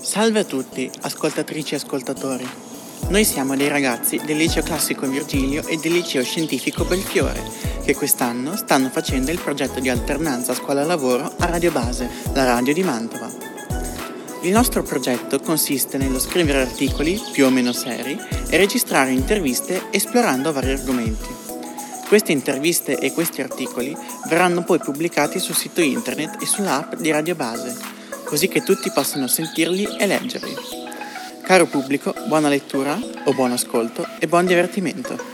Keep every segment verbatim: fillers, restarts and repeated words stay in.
Salve a tutti, ascoltatrici e ascoltatori. Noi siamo dei ragazzi del Liceo Classico Virgilio e del Liceo Scientifico Belfiore, che quest'anno stanno facendo il progetto di alternanza scuola-lavoro a Radio Base, la radio di Mantova. Il nostro progetto consiste nello scrivere articoli, più o meno seri, e registrare interviste esplorando vari argomenti. Queste interviste e questi articoli verranno poi pubblicati sul sito internet e sull'app di Radio Base, così che tutti possano sentirli e leggerli. Caro pubblico, buona lettura o buon ascolto e buon divertimento.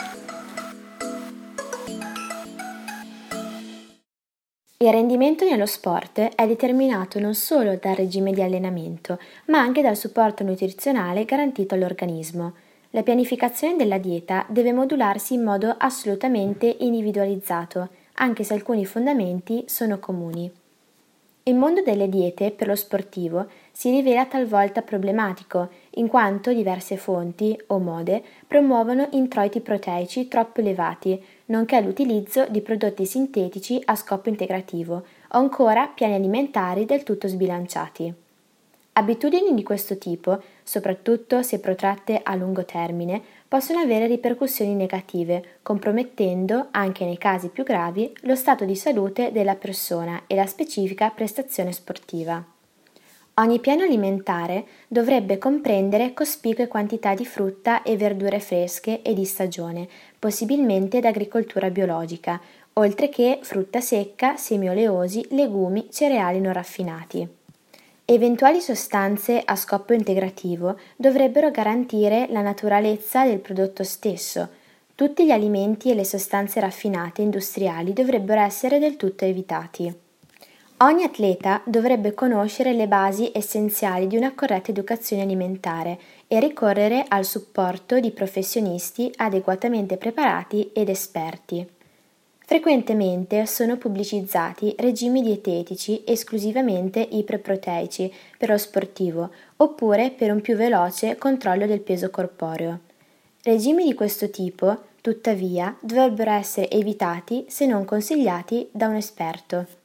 Il rendimento nello sport è determinato non solo dal regime di allenamento, ma anche dal supporto nutrizionale garantito all'organismo. La pianificazione della dieta deve modularsi in modo assolutamente individualizzato, anche se alcuni fondamenti sono comuni. Il mondo delle diete per lo sportivo si rivela talvolta problematico, in quanto diverse fonti o mode promuovono introiti proteici troppo elevati, nonché l'utilizzo di prodotti sintetici a scopo integrativo o ancora piani alimentari del tutto sbilanciati. Abitudini di questo tipo, soprattutto se protratte a lungo termine, possono avere ripercussioni negative, compromettendo, anche nei casi più gravi, lo stato di salute della persona e la specifica prestazione sportiva. Ogni piano alimentare dovrebbe comprendere cospicue quantità di frutta e verdure fresche e di stagione, possibilmente d'agricoltura biologica, oltre che frutta secca, semi oleosi, legumi, cereali non raffinati. Eventuali sostanze a scopo integrativo dovrebbero garantire la naturalezza del prodotto stesso. Tutti gli alimenti e le sostanze raffinate industriali dovrebbero essere del tutto evitati. Ogni atleta dovrebbe conoscere le basi essenziali di una corretta educazione alimentare e ricorrere al supporto di professionisti adeguatamente preparati ed esperti. Frequentemente sono pubblicizzati regimi dietetici esclusivamente iperproteici per lo sportivo oppure per un più veloce controllo del peso corporeo. Regimi di questo tipo, tuttavia, dovrebbero essere evitati se non consigliati da un esperto.